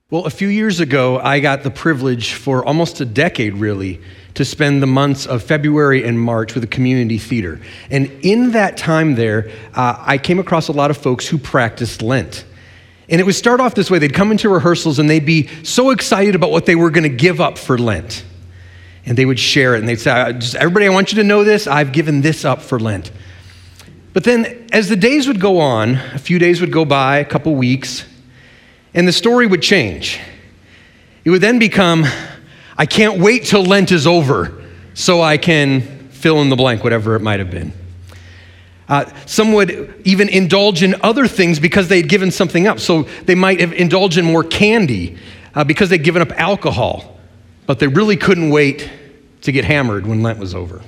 Well, a few years ago, I got the privilege for almost a decade, really, to spend the months of February and March with a community theater. And in that time there, I came across a lot of folks who practiced Lent. And it would start off this way. They'd come into rehearsals and they'd be so excited about what they were going to give up for Lent. And they would share it and they'd say, everybody, I want you to know this. I've given this up for Lent. But then as the days would go on, a few days would go by, a couple weeks, and the story would change. It would then become, I can't wait till Lent is over so I can fill in the blank, whatever it might have been. Some would even indulge in other things because they'd given something up. So they might have indulged in more candy because they'd given up alcohol, but they really couldn't wait to get hammered when Lent was over.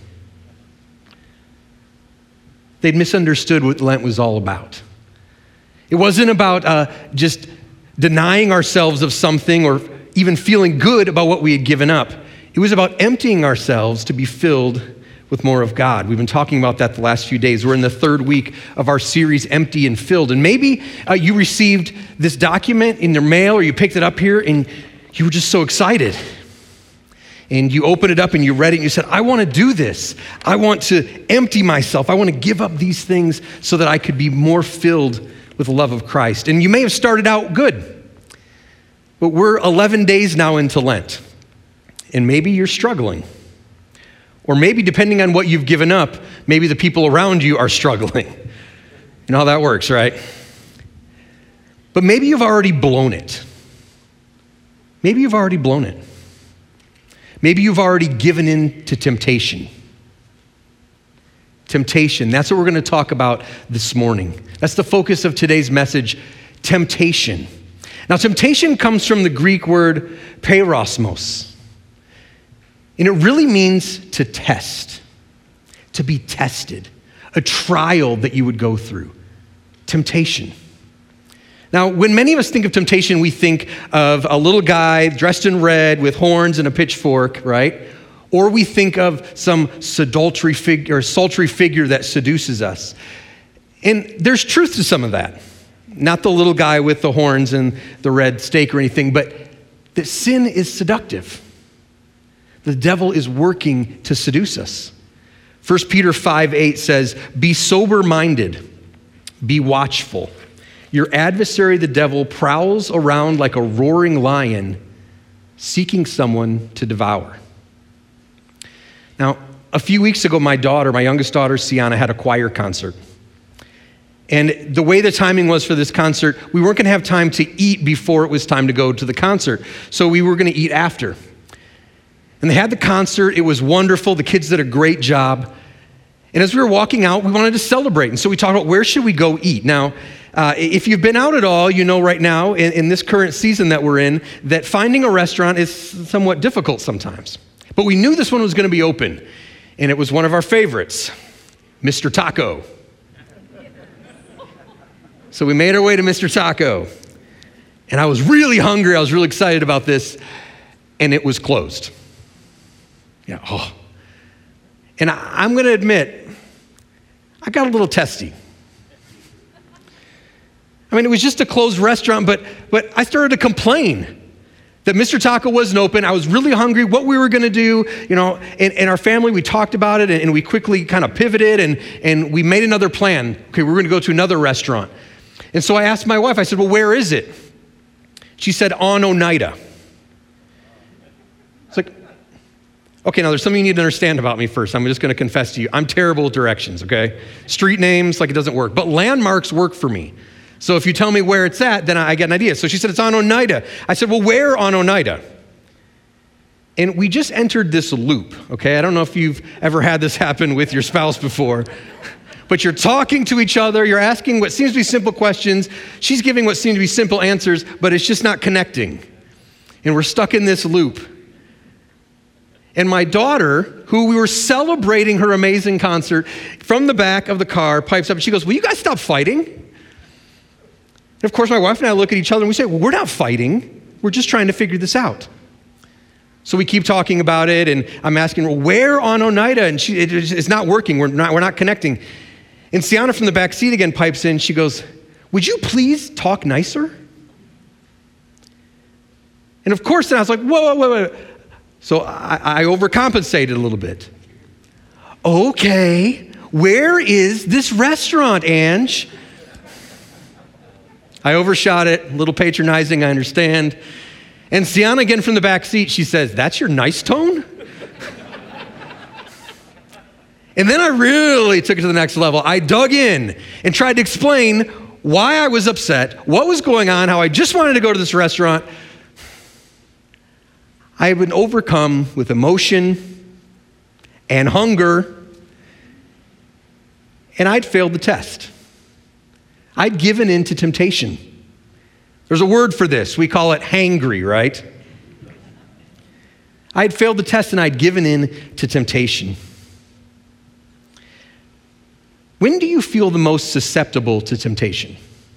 They'd misunderstood what Lent was all about. It wasn't about just denying ourselves of something or even feeling good about what we had given up. It was about emptying ourselves to be filled with more of God. We've been talking about that the last few days. We're in the third week of our series, Empty and Filled. And maybe you received this document in your mail or you picked it up here and you were just so excited. And you opened it up and you read it and you said, I want to do this. I want to empty myself. I want to give up these things so that I could be more filled with the love of Christ. And you may have started out good, but we're 11 days now into Lent. And maybe you're struggling. Or maybe depending on what you've given up, maybe the people around you are struggling. You know how that works, right? But maybe you've already blown it. Maybe you've already blown it. Maybe you've already given in to temptation. Temptation, that's what we're going to talk about this morning. That's the focus of today's message, temptation. Now, temptation comes from the Greek word peirasmos. And it really means to test, to be tested, a trial that you would go through. Temptation. Now, when many of us think of temptation, we think of a little guy dressed in red with horns and a pitchfork, right? Or we think of some sultry figure that seduces us. And there's truth to some of that. Not the little guy with the horns and the red stake or anything, but that sin is seductive. The devil is working to seduce us. 1 Peter 5:8 says, be sober-minded, be watchful. Your adversary, the devil, prowls around like a roaring lion, seeking someone to devour. Now, a few weeks ago, my youngest daughter, Sienna, had a choir concert. And the way the timing was for this concert, we weren't going to have time to eat before it was time to go to the concert. So we were going to eat after. And they had the concert. It was wonderful. The kids did a great job. And as we were walking out, we wanted to celebrate. And so we talked about where should we go eat. Now, if you've been out at all, you know right now in this current season that we're in, that finding a restaurant is somewhat difficult sometimes. But we knew this one was going to be open. And it was one of our favorites, Mr. Taco. So we made our way to Mr. Taco. And I was really hungry. I was really excited about this. And it was closed. Yeah. Oh. And I'm going to admit, I got a little testy. I mean, it was just a closed restaurant, but I started to complain that Mr. Taco wasn't open. I was really hungry, what we were going to do, and our family, we talked about it, and we quickly kind of pivoted, and we made another plan. Okay, we're going to go to another restaurant. And so I asked my wife, I said, well, where is it? She said, on Oneida. It's like, okay, now there's something you need to understand about me first. I'm just going to confess to you. I'm terrible at directions, okay? Street names, it doesn't work. But landmarks work for me. So if you tell me where it's at, then I get an idea. So she said, it's on Oneida. I said, well, where on Oneida? And we just entered this loop, okay? I don't know if you've ever had this happen with your spouse before, but you're talking to each other. You're asking what seems to be simple questions. She's giving what seem to be simple answers, but it's just not connecting. And we're stuck in this loop. And my daughter, who we were celebrating her amazing concert, from the back of the car pipes up and she goes, will you guys stop fighting? And of course, my wife and I look at each other and we say, well, we're not fighting. We're just trying to figure this out. So we keep talking about it and I'm asking her, where on Oneida? And it's not working. We're not connecting. And Sienna from the back seat again pipes in. She goes, would you please talk nicer? And of course, then I was like, whoa. So I overcompensated a little bit. Okay, where is this restaurant, Ange? I overshot it, a little patronizing, I understand. And Sienna, again from the back seat, she says, that's your nice tone? And then I really took it to the next level. I dug in and tried to explain why I was upset, what was going on, how I just wanted to go to this restaurant. I had been overcome with emotion and hunger, and I'd failed the test. I'd given in to temptation. There's a word for this. We call it hangry, right? I'd failed the test and I'd given in to temptation. When do you feel the most susceptible to temptation?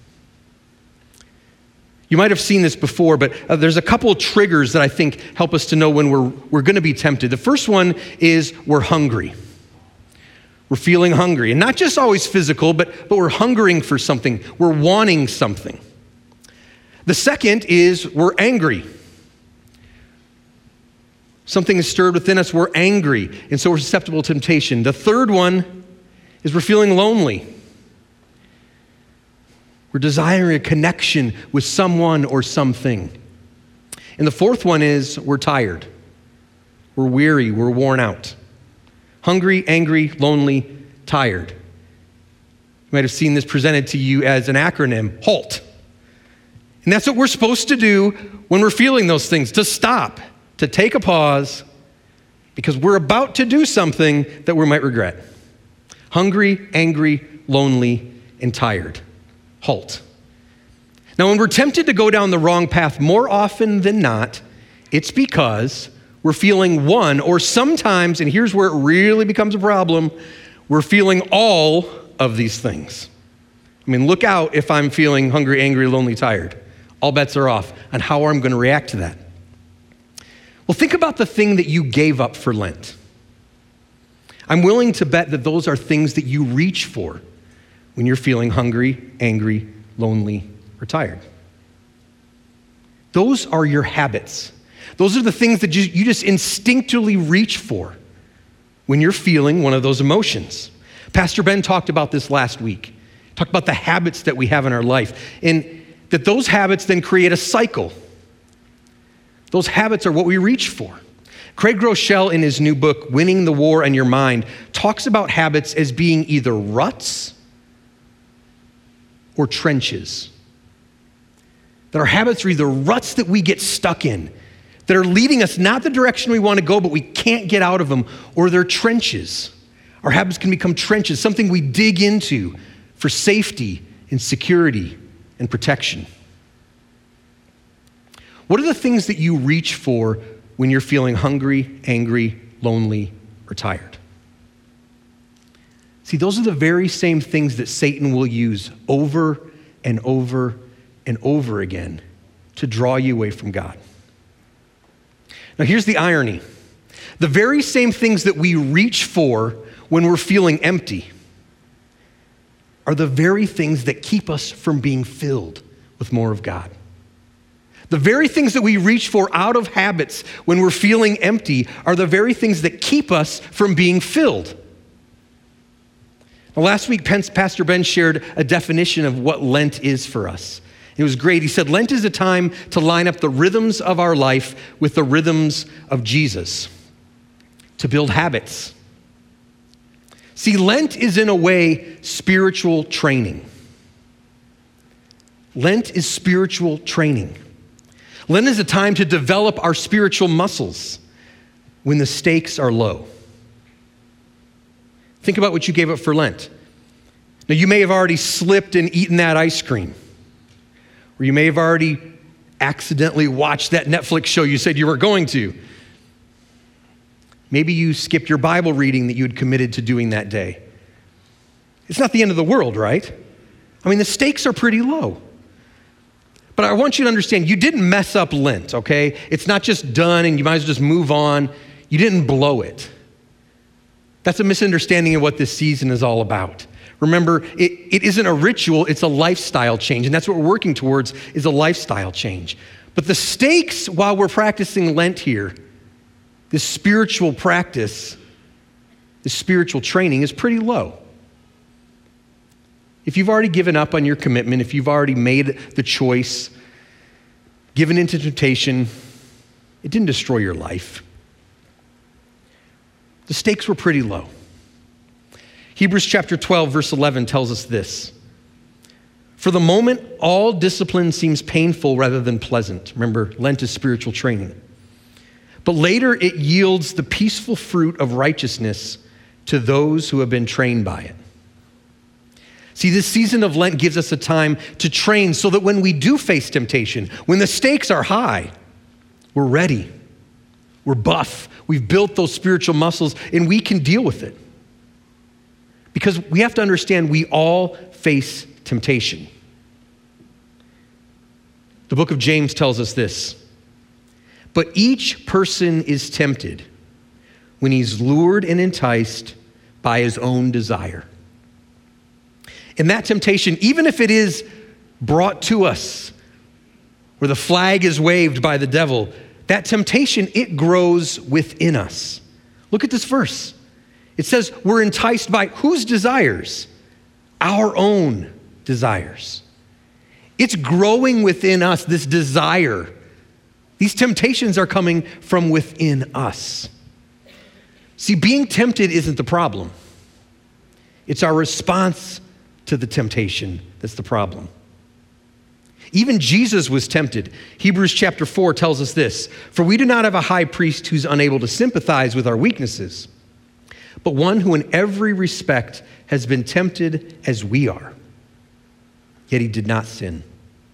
You might have seen this before, but there's a couple of triggers that I think help us to know when we're going to be tempted. The first one is we're hungry. We're feeling hungry. And not just always physical, but we're hungering for something. We're wanting something. The second is we're angry. Something is stirred within us. We're angry, and so we're susceptible to temptation. The third one is we're feeling lonely. We're desiring a connection with someone or something. And the fourth one is we're tired. We're weary. We're worn out. Hungry, angry, lonely, tired. You might have seen this presented to you as an acronym, HALT. And that's what we're supposed to do when we're feeling those things, to stop, to take a pause, because we're about to do something that we might regret. Hungry, angry, lonely, and tired. HALT. Now, when we're tempted to go down the wrong path, more often than not, it's because we're feeling one, or sometimes, and here's where it really becomes a problem, we're feeling all of these things. I mean, look out if I'm feeling hungry, angry, lonely, tired. All bets are off on how I'm going to react to that. Well, think about the thing that you gave up for Lent. I'm willing to bet that those are things that you reach for when you're feeling hungry, angry, lonely, or tired. Those are your habits. Those are the things that you just instinctively reach for when you're feeling one of those emotions. Pastor Ben talked about this last week. Talked about the habits that we have in our life, and that those habits then create a cycle. Those habits are what we reach for. Craig Groeschel, in his new book, Winning the War on Your Mind, talks about habits as being either ruts or trenches. That our habits are either ruts that we get stuck in, that are leading us not the direction we want to go, but we can't get out of them, or they're trenches. Our habits can become trenches, something we dig into for safety and security and protection. What are the things that you reach for when you're feeling hungry, angry, lonely, or tired? See, those are the very same things that Satan will use over and over and over again to draw you away from God. Now, here's the irony. The very same things that we reach for when we're feeling empty are the very things that keep us from being filled with more of God. The very things that we reach for out of habits when we're feeling empty are the very things that keep us from being filled. Now, last week, Pastor Ben shared a definition of what Lent is for us. It was great. He said, Lent is a time to line up the rhythms of our life with the rhythms of Jesus, to build habits. See, Lent is in a way spiritual training. Lent is spiritual training. Lent is a time to develop our spiritual muscles when the stakes are low. Think about what you gave up for Lent. Now, you may have already slipped and eaten that ice cream, or you may have already accidentally watched that Netflix show you said you were going to. Maybe you skipped your Bible reading that you had committed to doing that day. It's not the end of the world, right? I mean, the stakes are pretty low. But I want you to understand, you didn't mess up Lent, okay? It's not just done and you might as well just move on. You didn't blow it. That's a misunderstanding of what this season is all about. Remember, it isn't a ritual, it's a lifestyle change. And that's what we're working towards, is a lifestyle change. But the stakes while we're practicing Lent here, this spiritual practice, this spiritual training is pretty low. If you've already given up on your commitment, if you've already made the choice, given into temptation, it didn't destroy your life. The stakes were pretty low. Hebrews chapter 12, verse 11 tells us this. For the moment, all discipline seems painful rather than pleasant. Remember, Lent is spiritual training. But later it yields the peaceful fruit of righteousness to those who have been trained by it. See, this season of Lent gives us a time to train so that when we do face temptation, when the stakes are high, we're ready, we're buff, we've built those spiritual muscles, and we can deal with it. Because we have to understand we all face temptation. The book of James tells us this. But each person is tempted when he's lured and enticed by his own desire. And that temptation, even if it is brought to us, where the flag is waved by the devil, that temptation, it grows within us. Look at this verse. It says we're enticed by whose desires? Our own desires. It's growing within us, this desire. These temptations are coming from within us. See, being tempted isn't the problem. It's our response to the temptation that's the problem. Even Jesus was tempted. Hebrews chapter 4 tells us this. For we do not have a high priest who's unable to sympathize with our weaknesses, but one who in every respect has been tempted as we are, yet he did not sin.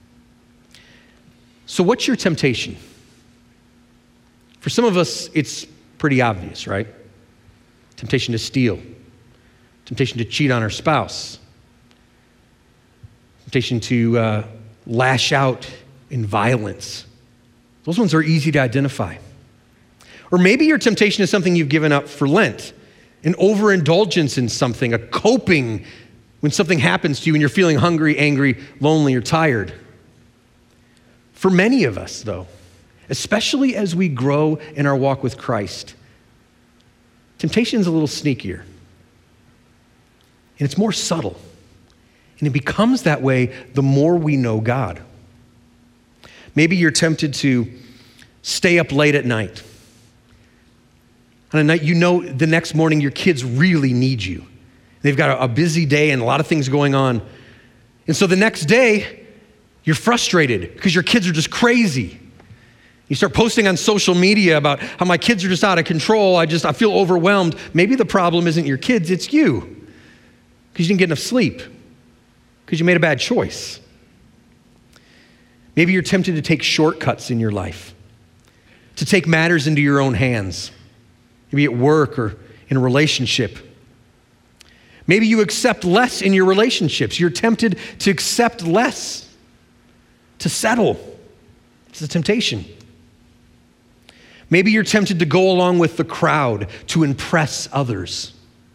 So what's your temptation? For some of us, it's pretty obvious, right? Temptation to steal, temptation to cheat on our spouse, temptation to lash out in violence. Those ones are easy to identify. Or maybe your temptation is something you've given up for Lent, an overindulgence in something, a coping when something happens to you and you're feeling hungry, angry, lonely, or tired. For many of us, though, especially as we grow in our walk with Christ, temptation is a little sneakier. And it's more subtle. And it becomes that way the more we know God. Maybe you're tempted to stay up late at night. On a night you know the next morning your kids really need you. They've got a busy day and a lot of things going on. And so the next day, you're frustrated because your kids are just crazy. You start posting on social media about how my kids are just out of control. I feel overwhelmed. Maybe the problem isn't your kids, it's you. Because you didn't get enough sleep. Because you made a bad choice. Maybe you're tempted to take shortcuts in your life. To take matters into your own hands. Maybe at work or in a relationship. Maybe you accept less in your relationships. You're tempted to accept less. To settle. It's a temptation. Maybe you're tempted to go along with the crowd to impress others.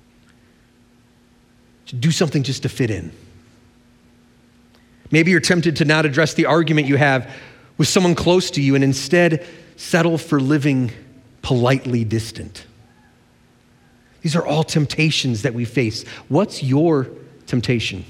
To do something just to fit in. Maybe you're tempted to not address the argument you have with someone close to you and instead settle for living politely distant. These are all temptations that we face. What's your temptation?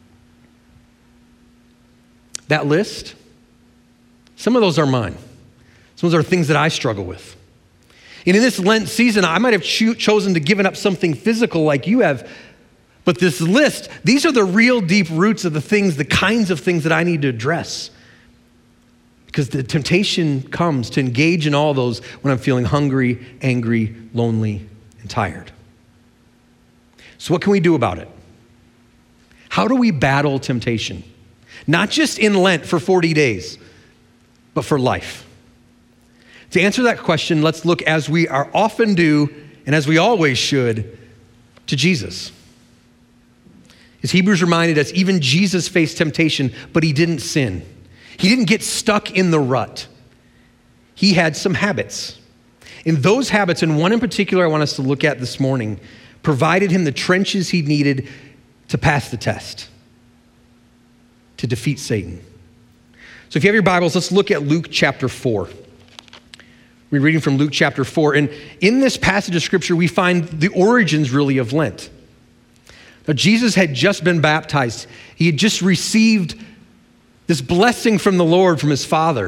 That list, some of those are mine. Some of those are things that I struggle with. And in this Lent season, I might have chosen to give up something physical like you have, but this list, these are the real deep roots of the kinds of things that I need to address. Because the temptation comes to engage in all those when I'm feeling hungry, angry, lonely, and tired. So what can we do about it? How do we battle temptation? Not just in Lent for 40 days, but for life. To answer that question, let's look, as we often do, and as we always should, to Jesus. As Hebrews reminded us, even Jesus faced temptation, but he didn't sin. He didn't get stuck in the rut. He had some habits. And those habits, and one in particular I want us to look at this morning, provided him the trenches he needed to pass the test, to defeat Satan. So if you have your Bibles, let's look at Luke chapter 4. We're reading from Luke chapter 4. And in this passage of Scripture, we find the origins really of Lent. Now, Jesus had just been baptized. He had just received this blessing from the Lord, from his Father.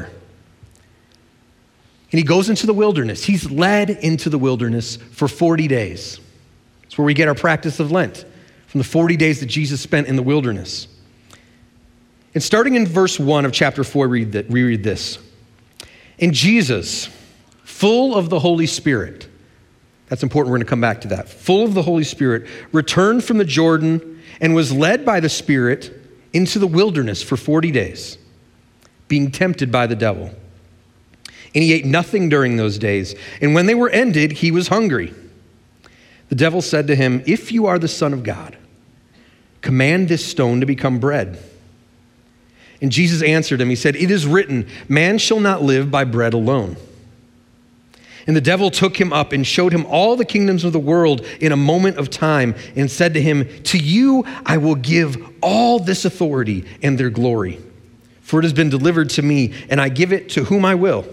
And he goes into the wilderness. He's led into the wilderness for 40 days. That's where we get our practice of Lent, from the 40 days that Jesus spent in the wilderness. And starting in verse 1 of chapter 4, we read this. And Jesus, full of the Holy Spirit, that's important, we're going to come back to that, full of the Holy Spirit, returned from the Jordan and was led by the Spirit into the wilderness for 40 days, being tempted by the devil. And he ate nothing during those days. And when they were ended, he was hungry. The devil said to him, "If you are the Son of God, command this stone to become bread." And Jesus answered him, he said, "It is written, man shall not live by bread alone." And the devil took him up and showed him all the kingdoms of the world in a moment of time and said to him, "To you I will give all this authority and their glory, for it has been delivered to me, and I give it to whom I will.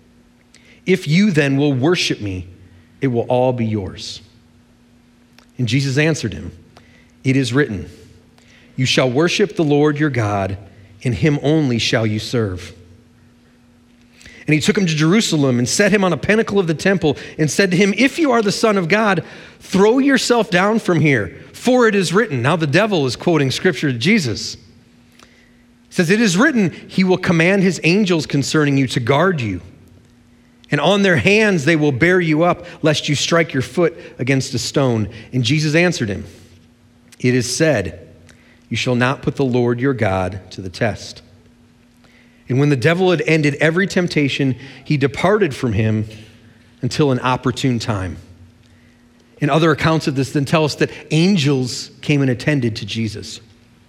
If you then will worship me, it will all be yours." And Jesus answered him, "It is written, you shall worship the Lord your God, and him only shall you serve." And he took him to Jerusalem and set him on a pinnacle of the temple and said to him, "If you are the Son of God, throw yourself down from here, for it is written." Now the devil is quoting scripture to Jesus. He says, "It is written, he will command his angels concerning you to guard you. And on their hands they will bear you up, lest you strike your foot against a stone." And Jesus answered him, "It is said, you shall not put the Lord your God to the test." And when the devil had ended every temptation, he departed from him until an opportune time. And other accounts of this then tell us that angels came and attended to Jesus.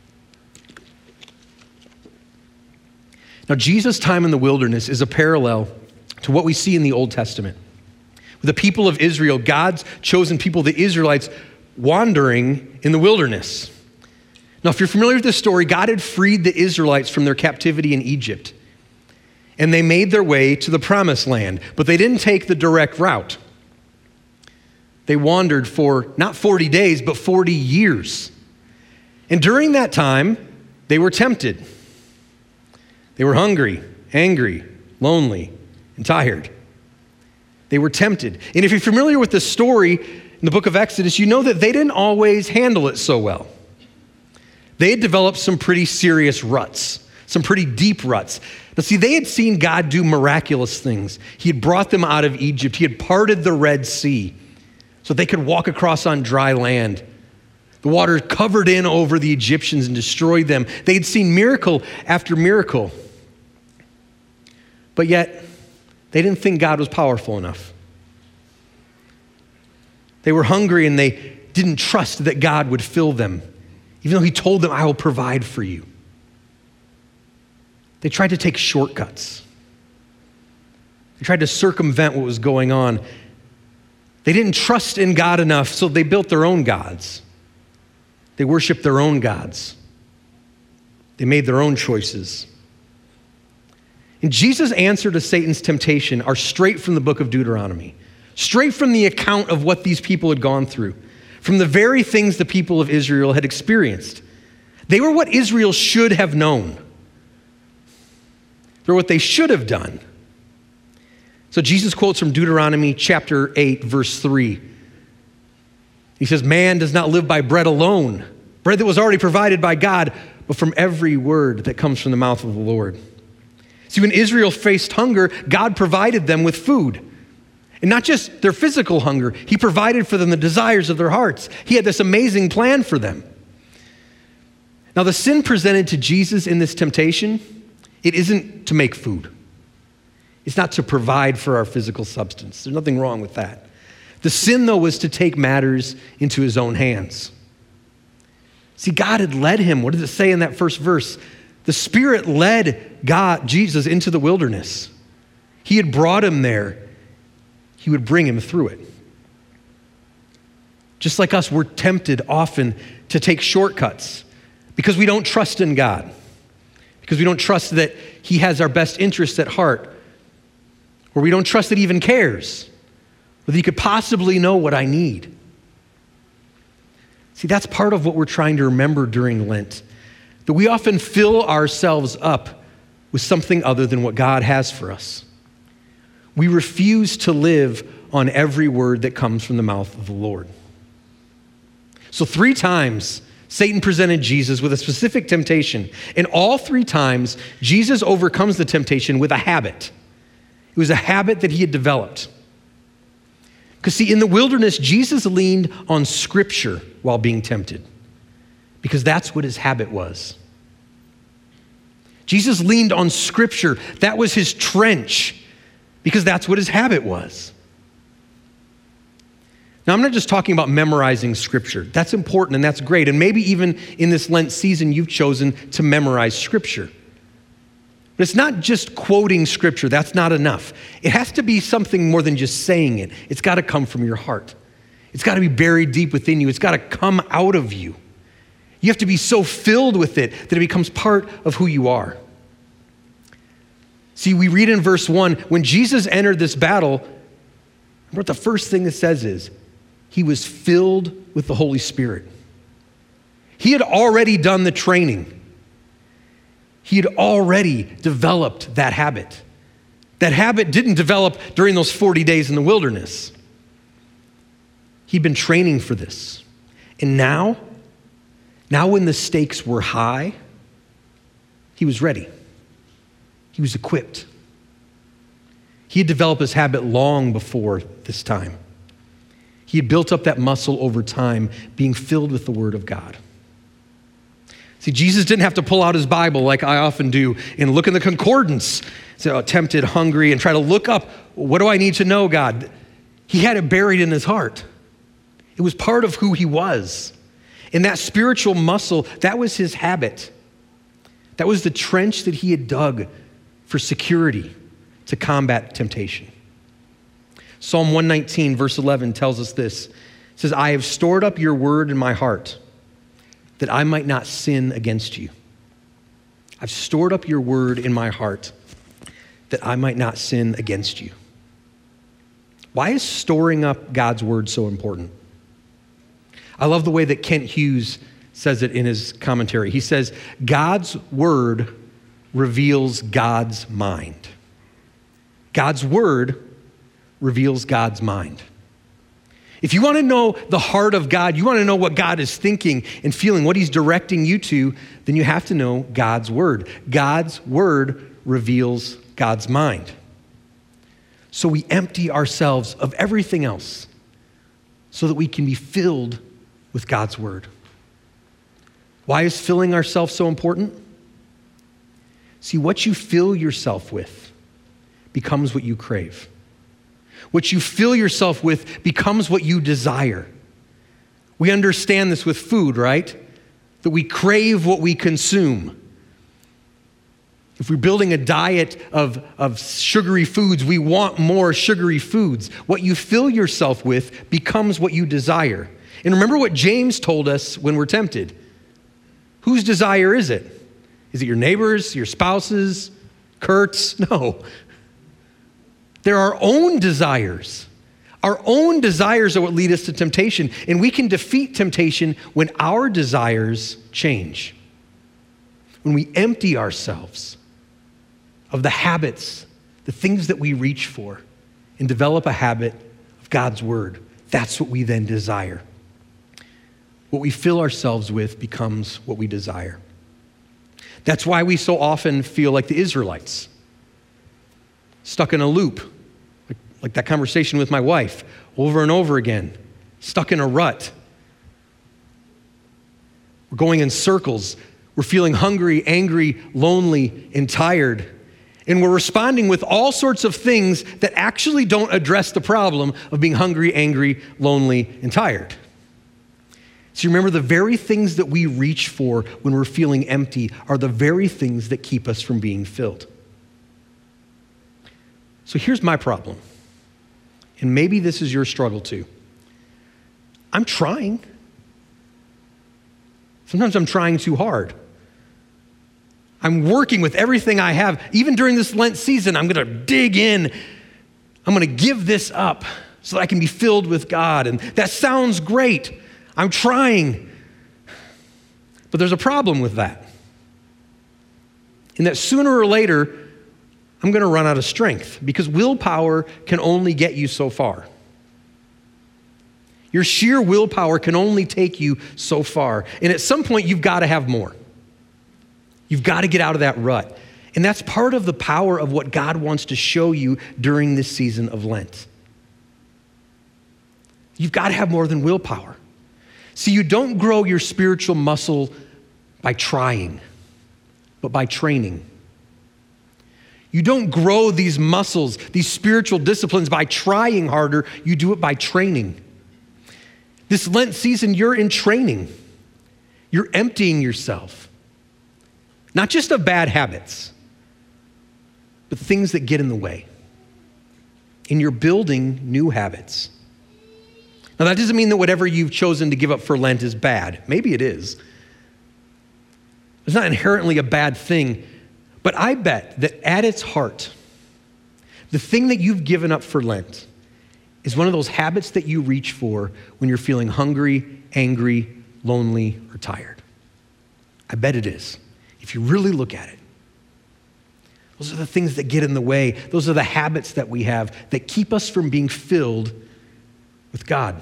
Now, Jesus' time in the wilderness is a parallel to what we see in the Old Testament. With the people of Israel, God's chosen people, the Israelites, wandering in the wilderness. Now, if you're familiar with this story, God had freed the Israelites from their captivity in Egypt. And they made their way to the promised land, but they didn't take the direct route. They wandered for not 40 days, but 40 years. And during that time, they were tempted. They were hungry, angry, lonely, and tired. They were tempted. And if you're familiar with the story in the book of Exodus, you know that they didn't always handle it so well. They had developed some pretty serious ruts, some pretty deep ruts. Now see, they had seen God do miraculous things. He had brought them out of Egypt. He had parted the Red Sea so they could walk across on dry land. The water covered in over the Egyptians and destroyed them. They had seen miracle after miracle. But yet, they didn't think God was powerful enough. They were hungry and they didn't trust that God would fill them, even though he told them, "I will provide for you." They tried to take shortcuts. They tried to circumvent what was going on. They didn't trust in God enough, so they built their own gods. They worshiped their own gods. They made their own choices. And Jesus' answer to Satan's temptation are straight from the book of Deuteronomy, straight from the account of what these people had gone through, from the very things the people of Israel had experienced. They were what Israel should have known. They're what they should have done. So Jesus quotes from Deuteronomy chapter 8, verse 3. He says, "Man does not live by bread alone, bread that was already provided by God, but from every word that comes from the mouth of the Lord." See, when Israel faced hunger, God provided them with food. And not just their physical hunger, he provided for them the desires of their hearts. He had this amazing plan for them. Now, the sin presented to Jesus in this temptation, it isn't to make food. It's not to provide for our physical substance. There's nothing wrong with that. The sin, though, was to take matters into his own hands. See, God had led him. What does it say in that first verse? The Spirit led Jesus, into the wilderness. He had brought him there. He would bring him through it. Just like us, we're tempted often to take shortcuts because we don't trust in God, because because we don't trust that he has our best interests at heart, or we don't trust that he even cares, or that he could possibly know what I need. See, that's part of what we're trying to remember during Lent, that we often fill ourselves up with something other than what God has for us. We refuse to live on every word that comes from the mouth of the Lord. So 3 times, Satan presented Jesus with a specific temptation, and all 3 times, Jesus overcomes the temptation with a habit. It was a habit that he had developed. Because see, in the wilderness, Jesus leaned on Scripture while being tempted, because that's what his habit was. Jesus leaned on Scripture. That was his trench, because that's what his habit was. Now, I'm not just talking about memorizing Scripture. That's important and that's great. And maybe even in this Lent season, you've chosen to memorize Scripture. But it's not just quoting Scripture. That's not enough. It has to be something more than just saying it. It's got to come from your heart. It's got to be buried deep within you. It's got to come out of you. You have to be so filled with it that it becomes part of who you are. See, we read in verse 1, when Jesus entered this battle, what the first thing it says is, he was filled with the Holy Spirit. He had already done the training. He had already developed that habit. That habit didn't develop during those 40 days in the wilderness. He'd been training for this. And now when the stakes were high, he was ready. He was equipped. He had developed his habit long before this time. He had built up that muscle over time, being filled with the Word of God. See, Jesus didn't have to pull out his Bible like I often do and look in the concordance, so tempted, hungry, and try to look up, what do I need to know, God? He had it buried in his heart. It was part of who he was. And that spiritual muscle, that was his habit. That was the trench that he had dug for security to combat temptation. Psalm 119, verse 11 tells us this. It says, I have stored up your word in my heart that I might not sin against you. I've stored up your word in my heart that I might not sin against you. Why is storing up God's word so important? I love the way that Kent Hughes says it in his commentary. He says, God's word reveals God's mind. God's word reveals God's mind. If you want to know the heart of God, you want to know what God is thinking and feeling, what he's directing you to, then you have to know God's word. God's word reveals God's mind. So we empty ourselves of everything else so that we can be filled with God's word. Why is filling ourselves so important? See, what you fill yourself with becomes what you crave. What you fill yourself with becomes what you desire. We understand this with food, right? That we crave what we consume. If we're building a diet of sugary foods, we want more sugary foods. What you fill yourself with becomes what you desire. And remember what James told us when we're tempted. Whose desire is it? Is it your neighbors, your spouses, Kurt's? No. They're our own desires. Our own desires are what lead us to temptation. And we can defeat temptation when our desires change. When we empty ourselves of the habits, the things that we reach for, and develop a habit of God's word. That's what we then desire. What we fill ourselves with becomes what we desire. That's why we so often feel like the Israelites, stuck in a loop, like that conversation with my wife over and over again, stuck in a rut. We're going in circles. We're feeling hungry, angry, lonely, and tired. And we're responding with all sorts of things that actually don't address the problem of being hungry, angry, lonely, and tired. So remember, the very things that we reach for when we're feeling empty are the very things that keep us from being filled. So here's my problem. And maybe this is your struggle too. I'm trying. Sometimes I'm trying too hard. I'm working with everything I have. Even during this Lent season, I'm going to dig in. I'm going to give this up so that I can be filled with God. And that sounds great. I'm trying. But there's a problem with that. In that sooner or later, I'm going to run out of strength because willpower can only get you so far. Your sheer willpower can only take you so far. And at some point, you've got to have more. You've got to get out of that rut. And that's part of the power of what God wants to show you during this season of Lent. You've got to have more than willpower. See, you don't grow your spiritual muscle by trying, but by training. You don't grow these muscles, these spiritual disciplines by trying harder. You do it by training. This Lent season, you're in training. You're emptying yourself. Not just of bad habits, but things that get in the way. And you're building new habits. Now, that doesn't mean that whatever you've chosen to give up for Lent is bad. Maybe it is. It's not inherently a bad thing. But I bet that at its heart, the thing that you've given up for Lent is one of those habits that you reach for when you're feeling hungry, angry, lonely, or tired. I bet it is, if you really look at it. Those are the things that get in the way. Those are the habits that we have that keep us from being filled with God.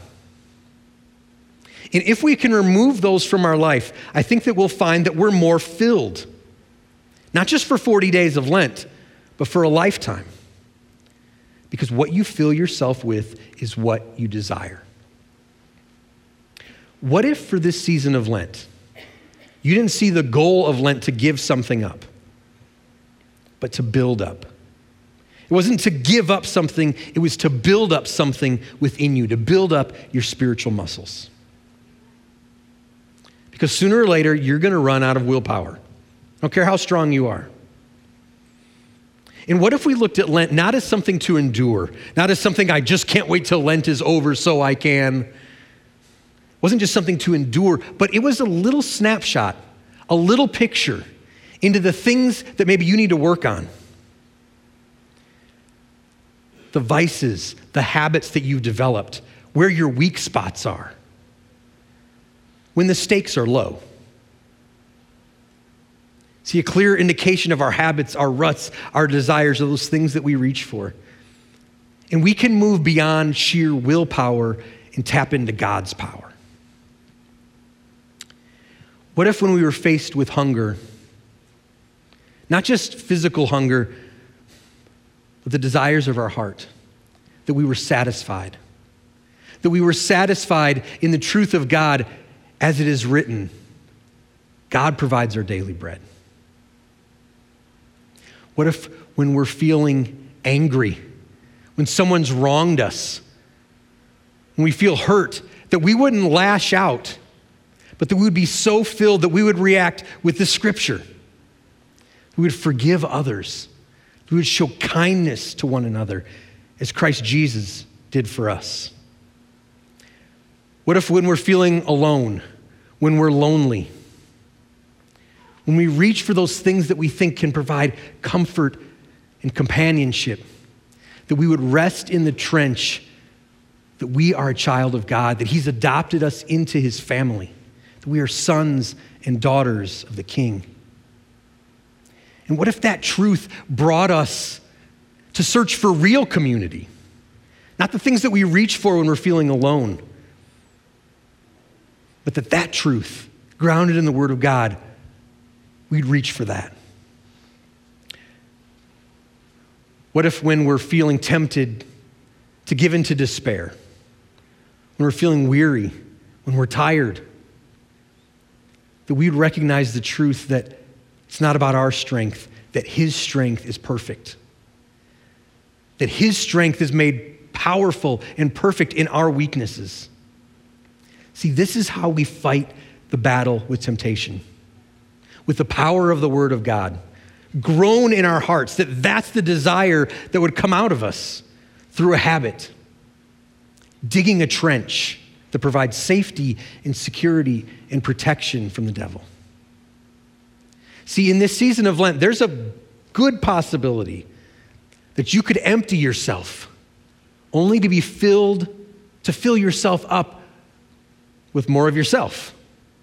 And if we can remove those from our life, I think that we'll find that we're more filled. Not just for 40 days of Lent, but for a lifetime. Because what you fill yourself with is what you desire. What if for this season of Lent, you didn't see the goal of Lent to give something up, but to build up? It wasn't to give up something, it was to build up something within you, to build up your spiritual muscles. Because sooner or later, you're going to run out of willpower. I don't care how strong you are. And what if we looked at Lent not as something to endure, not as something I just can't wait till Lent is over so I can. It wasn't just something to endure, but it was a little snapshot, a little picture into the things that maybe you need to work on. The vices, the habits that you've developed, where your weak spots are, when the stakes are low. See, a clear indication of our habits, our ruts, our desires are those things that we reach for. And we can move beyond sheer willpower and tap into God's power. What if when we were faced with hunger, not just physical hunger, but the desires of our heart, that we were satisfied? That we were satisfied in the truth of God as it is written, God provides our daily bread. What if when we're feeling angry, when someone's wronged us, when we feel hurt, that we wouldn't lash out, but that we would be so filled that we would react with the scripture. We would forgive others. We would show kindness to one another as Christ Jesus did for us. What if when we're feeling alone, when we're lonely, when we reach for those things that we think can provide comfort and companionship, that we would rest in the trench that we are a child of God, that He's adopted us into His family, that we are sons and daughters of the King. And what if that truth brought us to search for real community? Not the things that we reach for when we're feeling alone, but that truth, grounded in the Word of God, we'd reach for that. What if when we're feeling tempted to give into despair, when we're feeling weary, when we're tired, that we'd recognize the truth that it's not about our strength, that His strength is perfect, that His strength is made powerful and perfect in our weaknesses. See, this is how we fight the battle with temptation. With the power of the Word of God, grown in our hearts, that's the desire that would come out of us through a habit, digging a trench that provides safety and security and protection from the devil. See, in this season of Lent, there's a good possibility that you could empty yourself only to fill yourself up with more of yourself.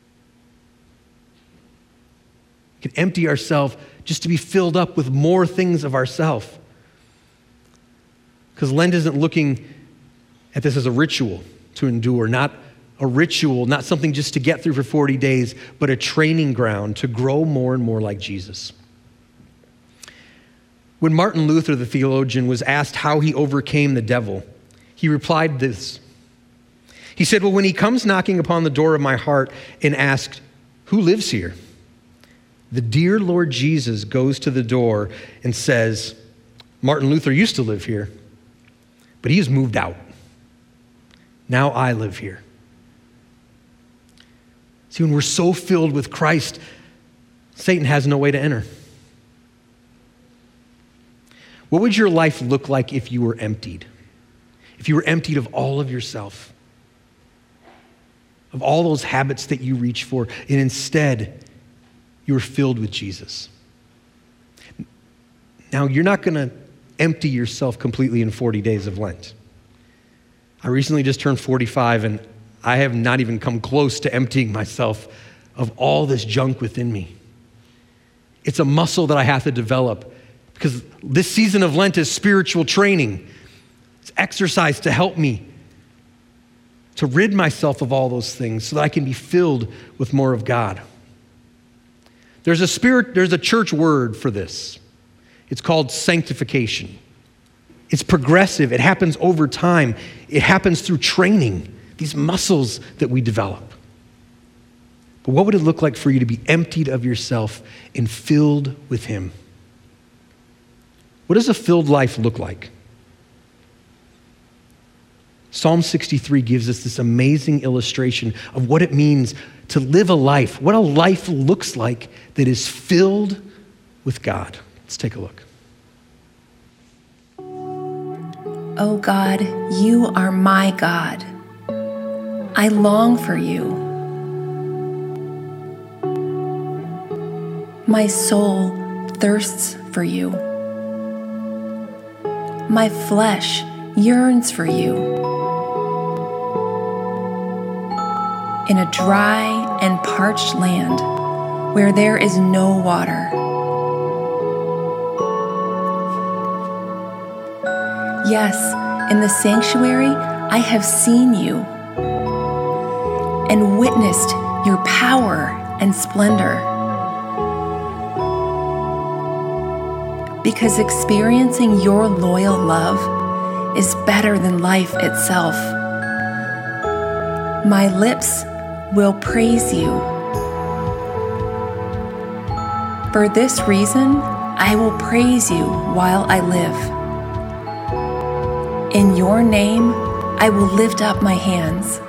We can empty ourselves just to be filled up with more things of ourselves. Because Lent isn't looking at this as a ritual to endure, not a ritual, not something just to get through for 40 days, but a training ground to grow more and more like Jesus. When Martin Luther, the theologian, was asked how he overcame the devil, he replied this. He said, well, when he comes knocking upon the door of my heart and asks, who lives here? The dear Lord Jesus goes to the door and says, Martin Luther used to live here, but he has moved out. Now I live here. See, when we're so filled with Christ, Satan has no way to enter. What would your life look like if you were emptied? If you were emptied of all of yourself, of all those habits that you reach for, and instead you were filled with Jesus? Now, you're not going to empty yourself completely in 40 days of Lent. I recently just turned 45, and I have not even come close to emptying myself of all this junk within me. It's a muscle that I have to develop because this season of Lent is spiritual training. It's exercise to help me to rid myself of all those things so that I can be filled with more of God. There's a church word for this. It's called sanctification. It's progressive. It happens over time. It happens through training, these muscles that we develop. But what would it look like for you to be emptied of yourself and filled with Him? What does a filled life look like? Psalm 63 gives us this amazing illustration of what it means to live a life, what a life looks like that is filled with God. Let's take a look. O God, you are my God. I long for you. My soul thirsts for you. My flesh yearns for you. In a dry and parched land where there is no water. Yes, in the sanctuary I have seen you and witnessed your power and splendor. Because experiencing your loyal love is better than life itself. My lips will praise you. For this reason, I will praise you while I live. In your name, I will lift up my hands.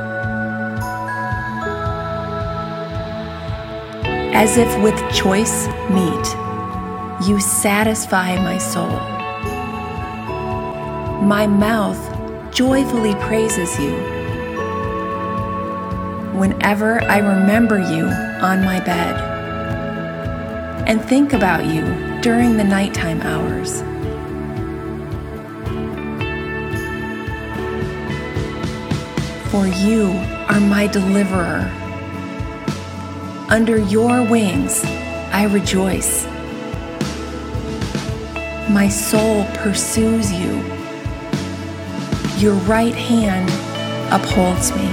As if with choice meat, you satisfy my soul. My mouth joyfully praises you. Whenever I remember you on my bed and think about you during the nighttime hours. For you are my deliverer. Under your wings I rejoice. My soul pursues you. Your right hand upholds me.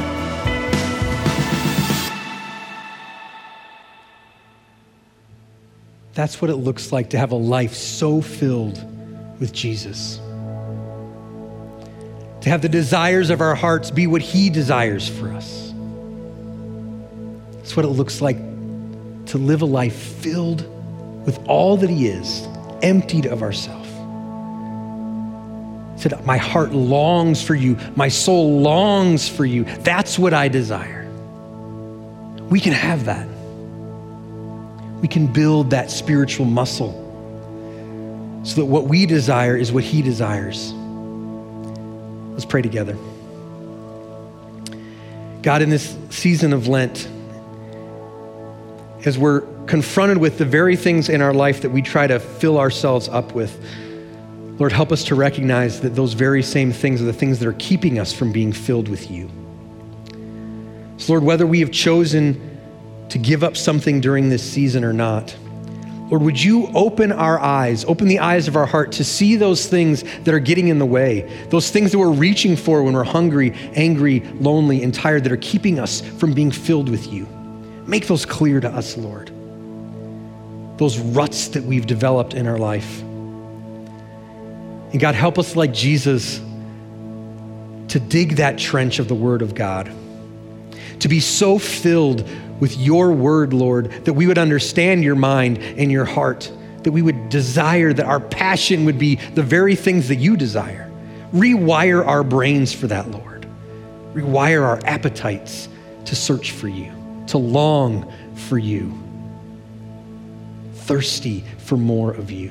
That's what it looks like to have a life so filled with Jesus. To have the desires of our hearts be what He desires for us. That's what it looks like to live a life filled with all that He is, emptied of ourselves. He said, my heart longs for you. My soul longs for you. That's what I desire. We can have that. We can build that spiritual muscle so that what we desire is what He desires. Let's pray together. God, in this season of Lent, as we're confronted with the very things in our life that we try to fill ourselves up with, Lord, help us to recognize that those very same things are the things that are keeping us from being filled with you. So Lord, whether we have chosen to give up something during this season or not, Lord, would you open our eyes, open the eyes of our heart to see those things that are getting in the way, those things that we're reaching for when we're hungry, angry, lonely, and tired that are keeping us from being filled with you. Make those clear to us, Lord. Those ruts that we've developed in our life. And God, help us like Jesus to dig that trench of the Word of God, to be so filled with your word, Lord, that we would understand your mind and your heart, that we would desire, that our passion would be the very things that you desire. Rewire our brains for that, Lord. Rewire our appetites to search for you, to long for you, thirsty for more of you.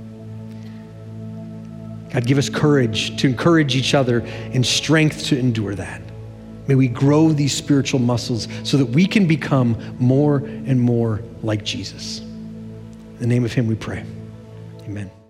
God, give us courage to encourage each other and strength to endure that. May we grow these spiritual muscles so that we can become more and more like Jesus. In the name of him we pray. Amen.